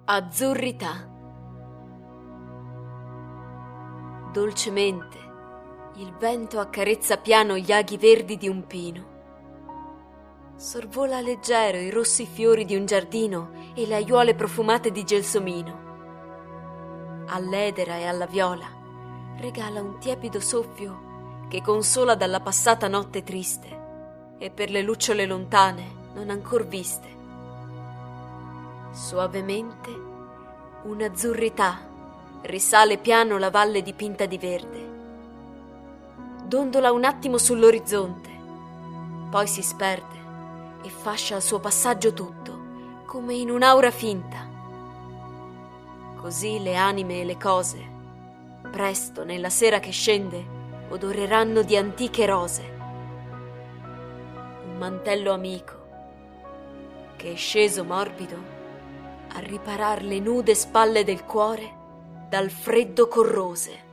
Azzurrità. Dolcemente il vento accarezza piano gli aghi verdi di un pino. Sorvola leggero i rossi fiori di un giardino e le aiuole profumate di gelsomino. All'edera e alla viola regala un tiepido soffio che consola dalla passata notte triste e per le lucciole lontane non ancor viste. Suavemente un'azzurrità risale piano la valle dipinta di verde. Dondola un attimo sull'orizzonte, poi si sperde e fascia al suo passaggio tutto, come in un'aura finta. Così le anime e le cose, presto nella sera che scende, odoreranno di antiche rose. Un mantello amico, che è sceso morbido a riparar le nude spalle del cuore dal freddo corrose.